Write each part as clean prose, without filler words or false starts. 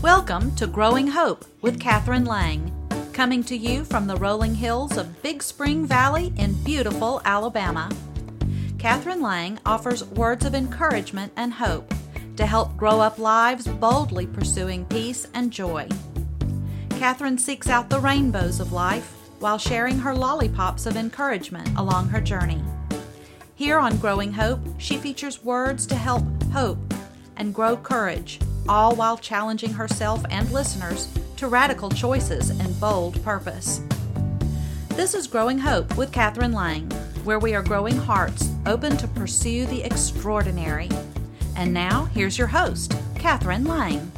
Welcome to Growing Hope with Catherine Lang, coming to you from the rolling hills of Big Spring Valley in beautiful Alabama. Catherine Lang offers words of encouragement and hope to help grow up lives boldly pursuing peace and joy. Catherine seeks out the rainbows of life while sharing her lollipops of encouragement along her journey. Here on Growing Hope, she features words to help hope and grow courage, all while challenging herself and listeners to radical choices and bold purpose. This is Growing Hope with Catherine Lang, where we are growing hearts open to pursue the extraordinary. And now, here's your host, Catherine Lang.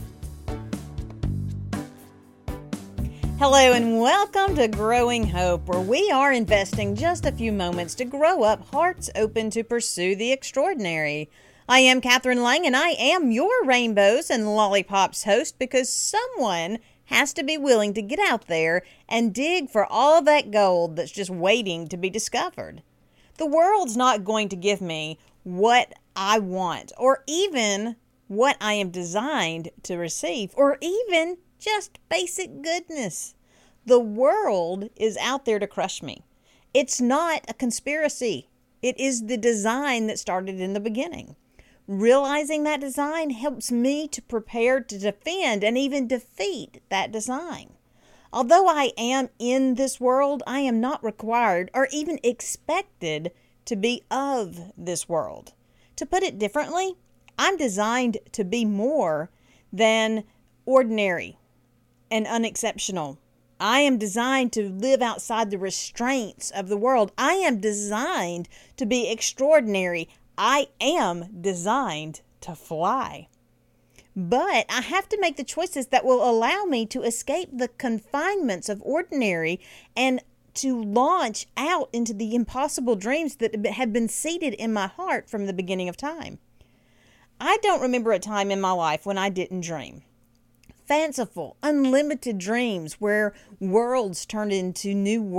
Hello and welcome to Growing Hope, where we are investing just a few moments to grow up hearts open to pursue the extraordinary. I am Catherine Lang, and I am your Rainbows and Lollipops host because someone has to be willing to get out there and dig for all that gold that's just waiting to be discovered. The world's not going to give me what I want, or even what I am designed to receive, or even just basic goodness. The world is out there to crush me. It's not a conspiracy. It is the design that started in the beginning. Realizing that design helps me to prepare to defend and even defeat that design. Although I am in this world, I am not required or even expected to be of this world. To put it differently, I'm designed to be more than ordinary and unexceptional. I am designed to live outside the restraints of the world. I am designed to be extraordinary. I am designed to fly. But I have to make the choices that will allow me to escape the confinements of ordinary and to launch out into the impossible dreams that have been seated in my heart from the beginning of time. I don't remember a time in my life when I didn't dream. Fanciful, unlimited dreams where worlds turned into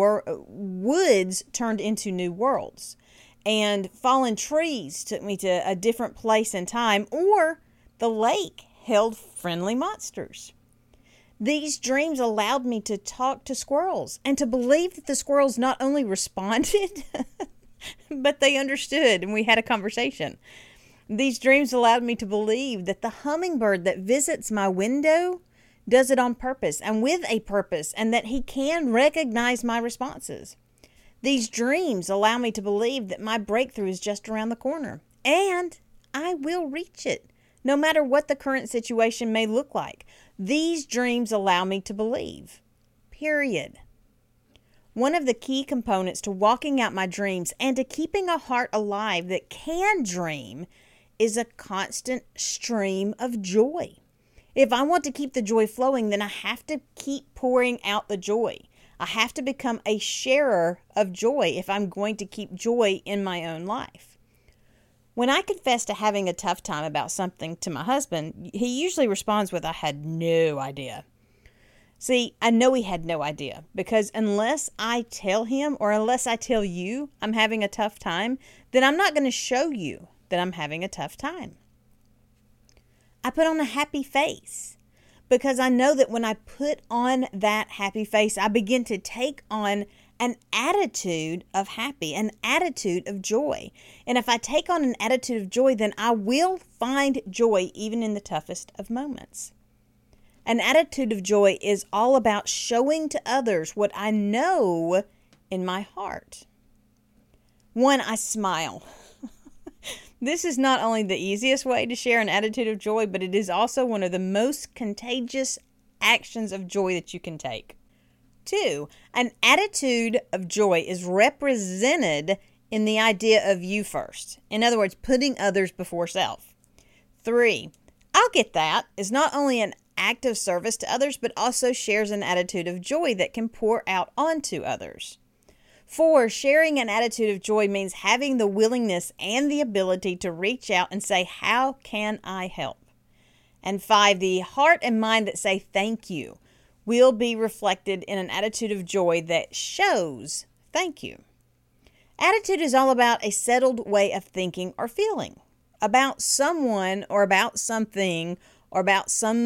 woods turned into new worlds. And fallen trees took me to a different place in time, or the lake held friendly monsters. These dreams allowed me to talk to squirrels and to believe that the squirrels not only responded, but they understood and we had a conversation. These dreams allowed me to believe that the hummingbird that visits my window does it on purpose and with a purpose, and that he can recognize my responses. These dreams allow me to believe that my breakthrough is just around the corner, and I will reach it, no matter what the current situation may look like. These dreams allow me to believe, period. One of the key components to walking out my dreams and to keeping a heart alive that can dream is a constant stream of joy. If I want to keep the joy flowing, then I have to keep pouring out the joy. I have to become a sharer of joy if I'm going to keep joy in my own life. When I confess to having a tough time about something to my husband, he usually responds with, "I had no idea." See, I know he had no idea, because unless I tell him, or unless I tell you I'm having a tough time, then I'm not going to show you that I'm having a tough time. I put on a happy face, because I know that when I put on that happy face, I begin to take on an attitude of happy, an attitude of joy. And if I take on an attitude of joy, then I will find joy even in the toughest of moments. An attitude of joy is all about showing to others what I know in my heart. One, I smile. This is not only the easiest way to share an attitude of joy, but it is also one of the most contagious actions of joy that you can take. 2, an attitude of joy is represented in the idea of you first. In other words, putting others before self. 3, I'll get that is not only an act of service to others, but also shares an attitude of joy that can pour out onto others. 4, sharing an attitude of joy means having the willingness and the ability to reach out and say, "How can I help?" And 5, the heart and mind that say thank you will be reflected in an attitude of joy that shows thank you. Attitude is all about a settled way of thinking or feeling about someone or about something or about some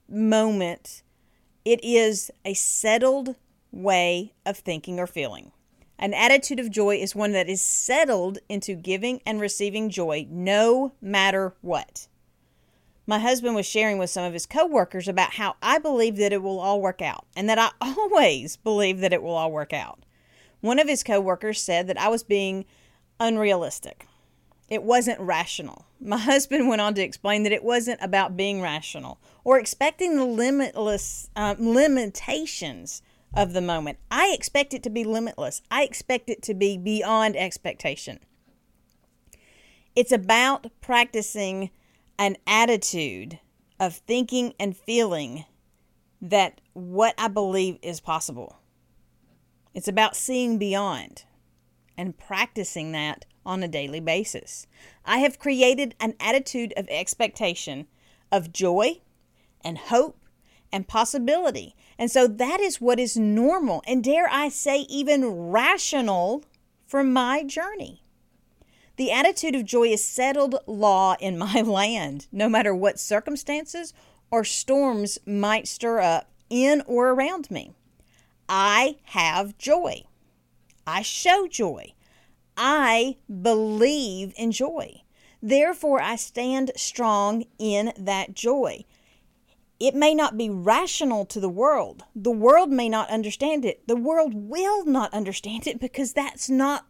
moment, it is a settled way of thinking or feeling. An attitude of joy is one that is settled into giving and receiving joy no matter what. My husband was sharing with some of his coworkers about how I believe that it will all work out, and that I always believe that it will all work out. One of his coworkers said that I was being unrealistic. It wasn't rational. My husband went on to explain that it wasn't about being rational or expecting the limitless limitations of the moment. I expect it to be limitless. I expect it to be beyond expectation. It's about practicing an attitude of thinking and feeling that what I believe is possible. It's about seeing beyond and practicing that on a daily basis. I have created an attitude of expectation, of joy and hope and possibility. And so that is what is normal and, dare I say, even rational for my journey. The attitude of joy is settled law in my land, no matter what circumstances or storms might stir up in or around me. I have joy. I show joy. I believe in joy. Therefore, I stand strong in that joy. It may not be rational to the world. The world may not understand it. The world will not understand it because that's not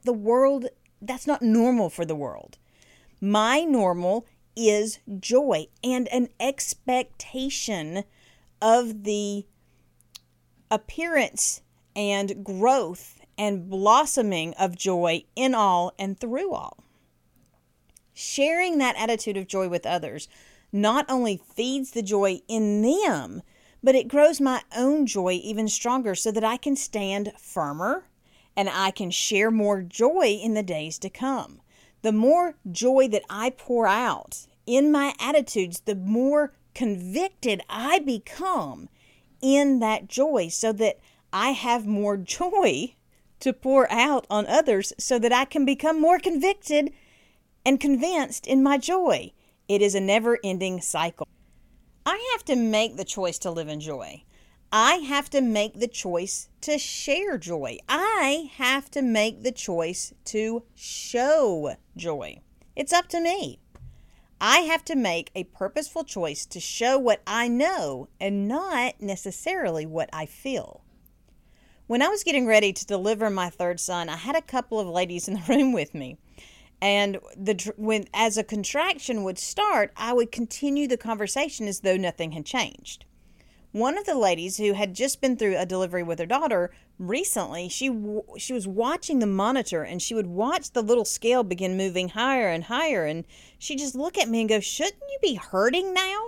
normal for the world. My normal is joy and an expectation of the appearance and growth and blossoming of joy in all and through all. Sharing that attitude of joy with others not only feeds the joy in them, but it grows my own joy even stronger so that I can stand firmer and I can share more joy in the days to come. The more joy that I pour out in my attitudes, the more convicted I become in that joy so that I have more joy to pour out on others so that I can become more convicted and convinced in my joy. It is a never-ending cycle. I have to make the choice to live in joy. I have to make the choice to share joy. I have to make the choice to show joy. It's up to me. I have to make a purposeful choice to show what I know and not necessarily what I feel. When I was getting ready to deliver my third son, I had a couple of ladies in the room with me. And as a contraction would start, I would continue the conversation as though nothing had changed. One of the ladies who had just been through a delivery with her daughter recently, she was watching the monitor and she would watch the little scale begin moving higher and higher. And she'd just look at me and go, "Shouldn't you be hurting now?"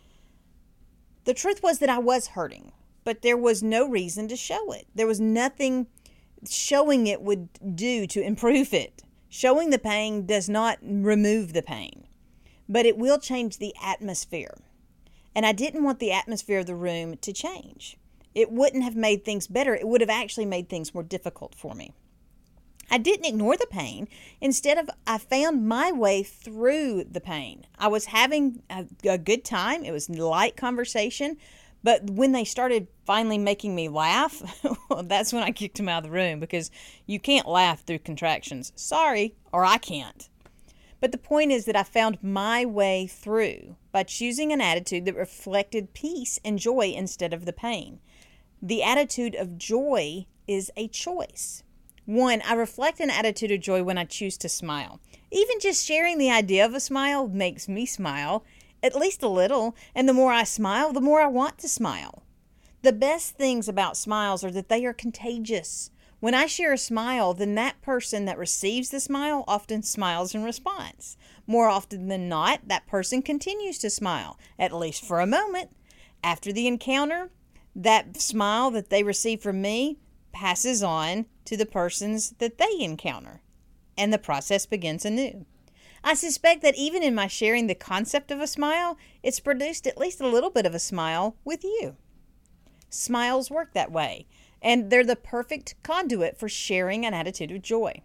The truth was that I was hurting, but there was no reason to show it. There was nothing showing it would do to improve it. Showing the pain does not remove the pain, but it will change the atmosphere. And I didn't want the atmosphere of the room to change. It wouldn't have made things better. It would have actually made things more difficult for me. I didn't ignore the pain. Instead, I found my way through the pain. I was having a good time. It was light conversation. But when they started finally making me laugh, well, that's when I kicked them out of the room, because you can't laugh through contractions. Sorry, or I can't. But the point is that I found my way through by choosing an attitude that reflected peace and joy instead of the pain. The attitude of joy is a choice. One, I reflect an attitude of joy when I choose to smile. Even just sharing the idea of a smile makes me smile, at least a little, and the more I smile, the more I want to smile. The best things about smiles are that they are contagious. When I share a smile, then that person that receives the smile often smiles in response. More often than not, that person continues to smile, at least for a moment. After the encounter, that smile that they receive from me passes on to the persons that they encounter, and the process begins anew. I suspect that even in my sharing the concept of a smile, it's produced at least a little bit of a smile with you. Smiles work that way, and they're the perfect conduit for sharing an attitude of joy.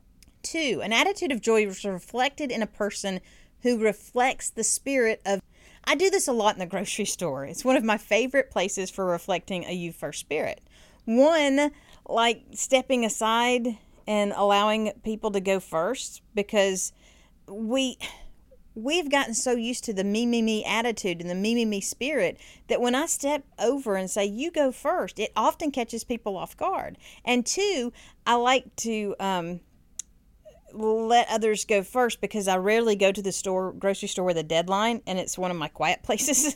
2, an attitude of joy is reflected in a person who reflects the spirit of I do this a lot in the grocery store. It's one of my favorite places for reflecting a you first spirit. One, like stepping aside and allowing people to go first, because we've gotten so used to the me attitude and the me spirit that when I step over and say, you go first, it often catches people off guard. And two, I like to let others go first because I rarely go to the grocery store with a deadline, and it's one of my quiet places.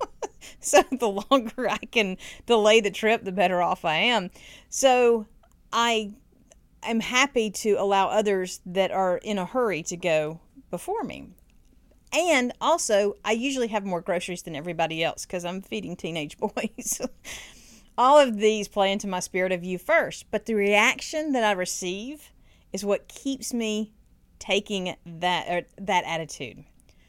So the longer I can delay the trip, the better off I am. So I am happy to allow others that are in a hurry to go before me. And also, I usually have more groceries than everybody else because I'm feeding teenage boys. All of these play into my spirit of you first, but the reaction that I receive is what keeps me taking that attitude.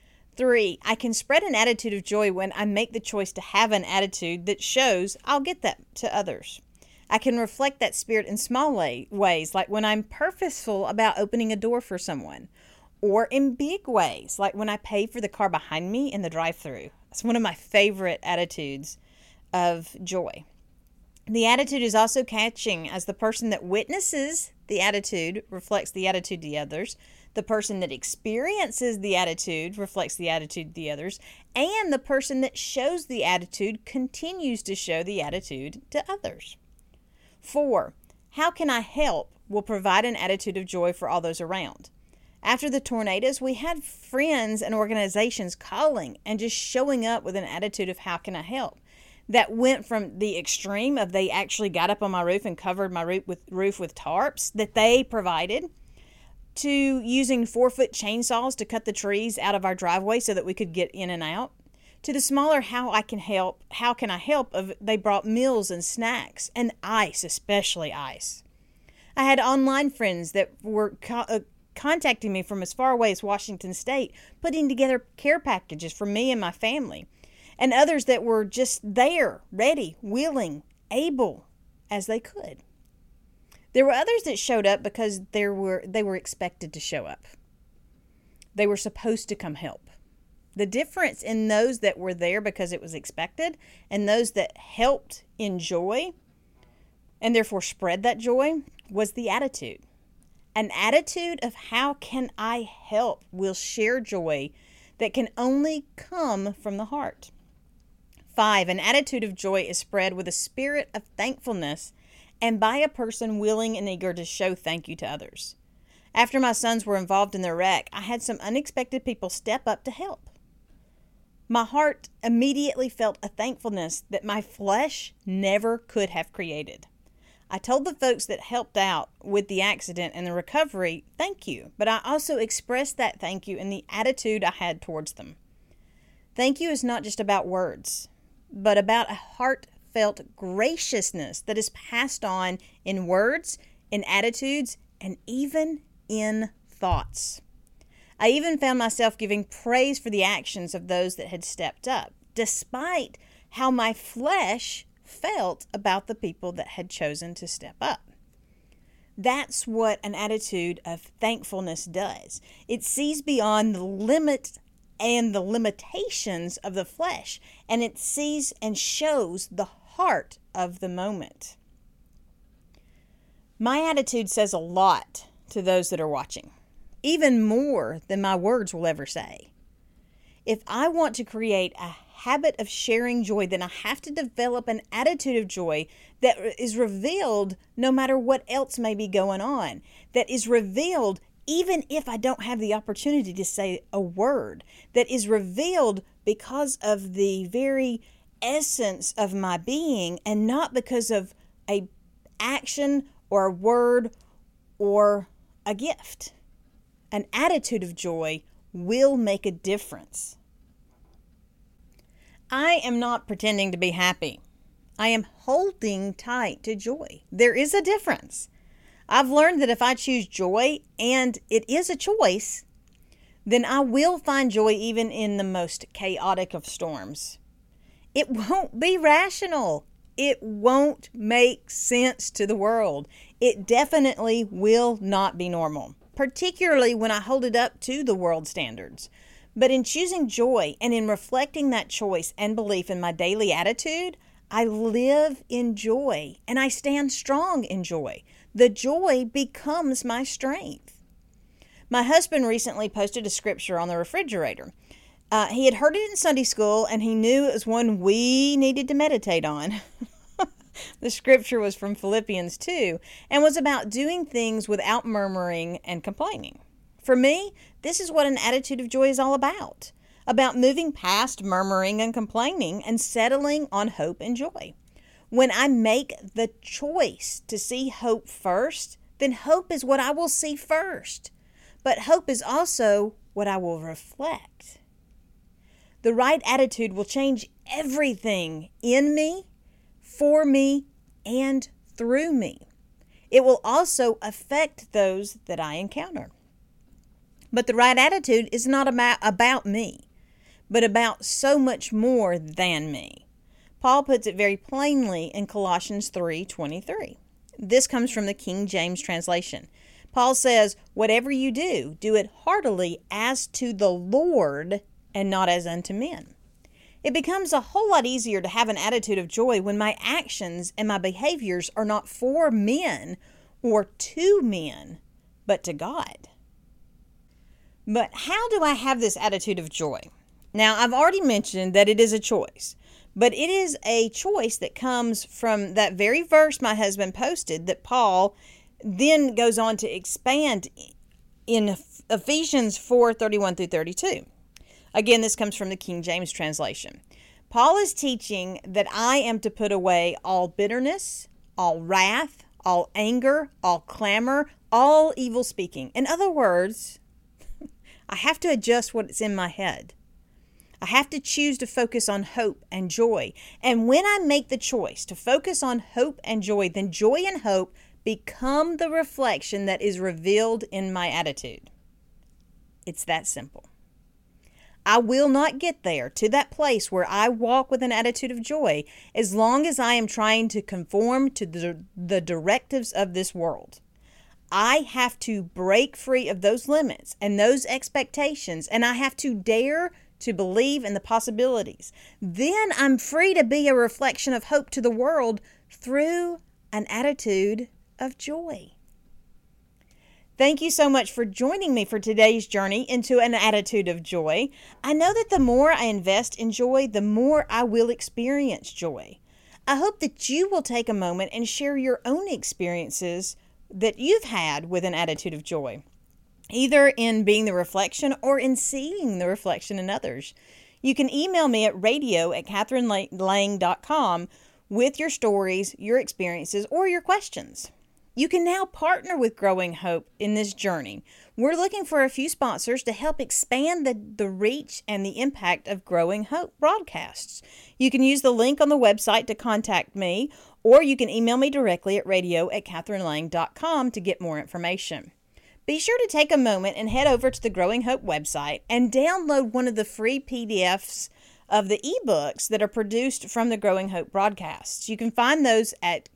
3, I can spread an attitude of joy when I make the choice to have an attitude that shows I'll get that to others. I can reflect that spirit in small ways, like when I'm purposeful about opening a door for someone, or in big ways, like when I pay for the car behind me in the drive-thru. It's one of my favorite attitudes of joy. The attitude is also catching, as the person that witnesses the attitude reflects the attitude to the others. The person that experiences the attitude reflects the attitude to the others. And the person that shows the attitude continues to show the attitude to others. 4, how can I help will provide an attitude of joy for all those around. After the tornadoes, we had friends and organizations calling and just showing up with an attitude of how can I help. That went from the extreme of they actually got up on my roof and covered my roof with tarps that they provided, to using 4-foot chainsaws to cut the trees out of our driveway so that we could get in and out, to the smaller how can I help of they brought meals and snacks and ice, especially ice. I had online friends that were contacting me from as far away as Washington State, putting together care packages for me and my family. And others that were just there, ready, willing, able as they could. There were others that showed up because they were expected to show up. They were supposed to come help. The difference in those that were there because it was expected and those that helped in joy and therefore spread that joy was the attitude. An attitude of how can I help will share joy that can only come from the heart. 5, an attitude of joy is spread with a spirit of thankfulness and by a person willing and eager to show thank you to others. After my sons were involved in their wreck, I had some unexpected people step up to help. My heart immediately felt a thankfulness that my flesh never could have created. I told the folks that helped out with the accident and the recovery, thank you, but I also expressed that thank you in the attitude I had towards them. Thank you is not just about words, but about a heartfelt graciousness that is passed on in words, in attitudes, and even in thoughts. I even found myself giving praise for the actions of those that had stepped up, despite how my flesh felt about the people that had chosen to step up. That's what an attitude of thankfulness does. It sees beyond the limit and the limitations of the flesh, and it sees and shows the heart of the moment. My attitude says a lot to those that are watching, even more than my words will ever say. If I want to create a habit of sharing joy, then I have to develop an attitude of joy that is revealed no matter what else may be going on, that is revealed even if I don't have the opportunity to say a word, that is revealed because of the very essence of my being and not because of a action or a word or a gift. An attitude of joy will make a difference. I am not pretending to be happy. I am holding tight to joy. There is a difference. I've learned that if I choose joy, and it is a choice, then I will find joy even in the most chaotic of storms. It won't be rational. It won't make sense to the world. It definitely will not be normal, particularly when I hold it up to the world standards. But in choosing joy and in reflecting that choice and belief in my daily attitude, I live in joy and I stand strong in joy. The joy becomes my strength. My husband recently posted a scripture on the refrigerator. He had heard it in Sunday school and he knew it was one we needed to meditate on. The scripture was from Philippians 2 and was about doing things without murmuring and complaining. For me, this is what an attitude of joy is all about moving past murmuring and complaining and settling on hope and joy. When I make the choice to see hope first, then hope is what I will see first. But hope is also what I will reflect. The right attitude will change everything in me, for me, and through me. It will also affect those that I encounter. But the right attitude is not about me, but about so much more than me. Paul puts it very plainly in Colossians 3:23. This comes from the King James translation. Paul says, "Whatever you do, do it heartily as to the Lord and not as unto men." It becomes a whole lot easier to have an attitude of joy when my actions and my behaviors are not for men or to men, but to God. But how do I have this attitude of joy? Now, I've already mentioned that it is a choice, but it is a choice that comes from that very verse my husband posted that Paul then goes on to expand in Ephesians 4:31 through 32. Again, this comes from the King James translation. Paul is teaching that I am to put away all bitterness, all wrath, all anger, all clamor, all evil speaking. In other words, I have to adjust what's in my head. I have to choose to focus on hope and joy. And when I make the choice to focus on hope and joy, then joy and hope become the reflection that is revealed in my attitude. It's that simple. I will not get there to that place where I walk with an attitude of joy as long as I am trying to conform to the directives of this world. I have to break free of those limits and those expectations, and I have to dare to believe in the possibilities. Then I'm free to be a reflection of hope to the world through an attitude of joy. Thank you so much for joining me for today's journey into an attitude of joy. I know that the more I invest in joy, the more I will experience joy. I hope that you will take a moment and share your own experiences that you've had with an attitude of joy, either in being the reflection or in seeing the reflection in others. You can email me at radio@catherinelang.com with your stories, your experiences, or your questions. You can now partner with Growing Hope in this journey. We're looking for a few sponsors to help expand the reach and the impact of Growing Hope broadcasts. You can use the link on the website to contact me, or you can email me directly at radio@catherinelang.com to get more information. Be sure to take a moment and head over to the Growing Hope website and download one of the free PDFs of the ebooks that are produced from the Growing Hope broadcasts. You can find those at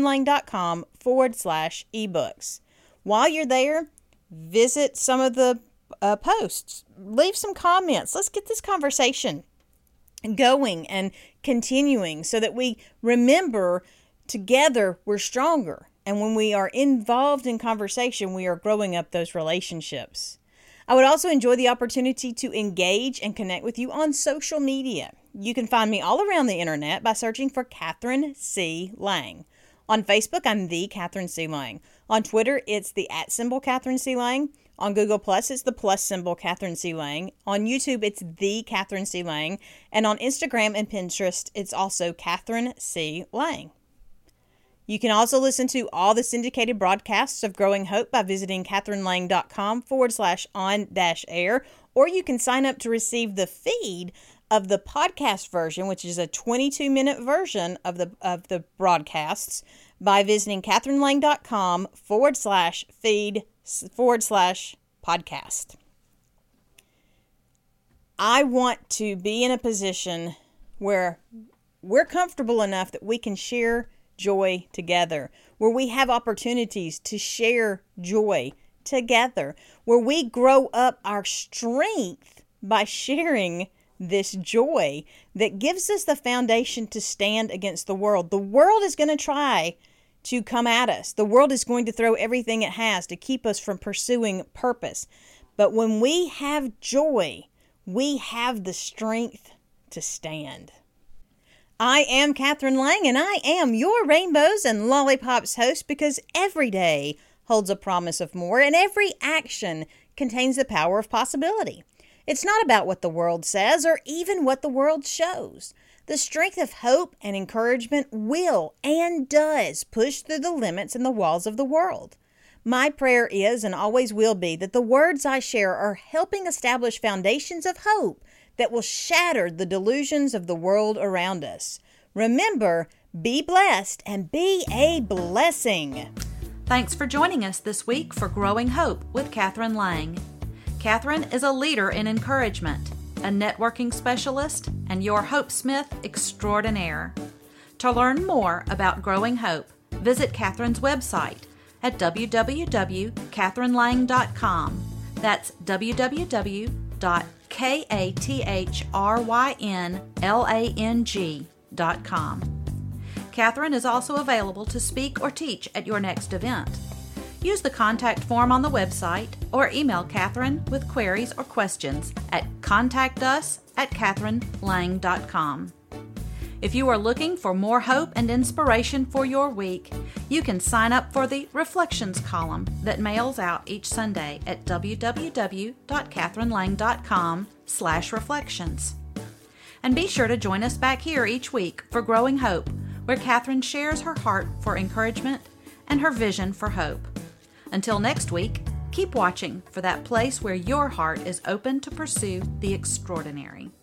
catherinelang.com/ebooks. While you're there, visit some of the posts. Leave some comments. Let's get this conversation going and continuing so that we remember together we're stronger. And when we are involved in conversation, we are growing up those relationships. I would also enjoy the opportunity to engage and connect with you on social media. You can find me all around the internet by searching for Catherine C. Lang. On Facebook, I'm the Catherine C. Lang. On Twitter, it's the @ Catherine C. Lang. On Google Plus, it's the + Catherine C. Lang. On YouTube, it's the Catherine C. Lang. And on Instagram and Pinterest, it's also Catherine C. Lang. You can also listen to all the syndicated broadcasts of Growing Hope by visiting catherinelang.com/on-air, or you can sign up to receive the feed of the podcast version, which is a 22-minute version of the broadcasts, by visiting catherinelang.com/feed/podcast. I want to be in a position where we're comfortable enough that we can share joy together, where we have opportunities to share joy together, where we grow up our strength by sharing this joy that gives us the foundation to stand against the world. The world is going to try to come at us. The world is going to throw everything it has to keep us from pursuing purpose. But when we have joy, we have the strength to stand. I am Catherine Lang, and I am your Rainbows and Lollipops host, because every day holds a promise of more, and every action contains the power of possibility. It's not about what the world says or even what the world shows. The strength of hope and encouragement will and does push through the limits and the walls of the world. My prayer is and always will be that the words I share are helping establish foundations of hope that will shatter the delusions of the world around us. Remember, be blessed and be a blessing. Thanks for joining us this week for Growing Hope with Catherine Lang. Catherine is a leader in encouragement, a networking specialist, and your Hope Smith extraordinaire. To learn more about Growing Hope, visit Catherine's website at www.catherinelang.com. That's www.kathrynlang.com. Catherine is also available to speak or teach at your next event. Use the contact form on the website or email Catherine with queries or questions at contactus@catherinelang.com. If you are looking for more hope and inspiration for your week, you can sign up for the Reflections column that mails out each Sunday at www.catherinelang.com/reflections. And be sure to join us back here each week for Growing Hope, where Catherine shares her heart for encouragement and her vision for hope. Until next week, keep watching for that place where your heart is open to pursue the extraordinary.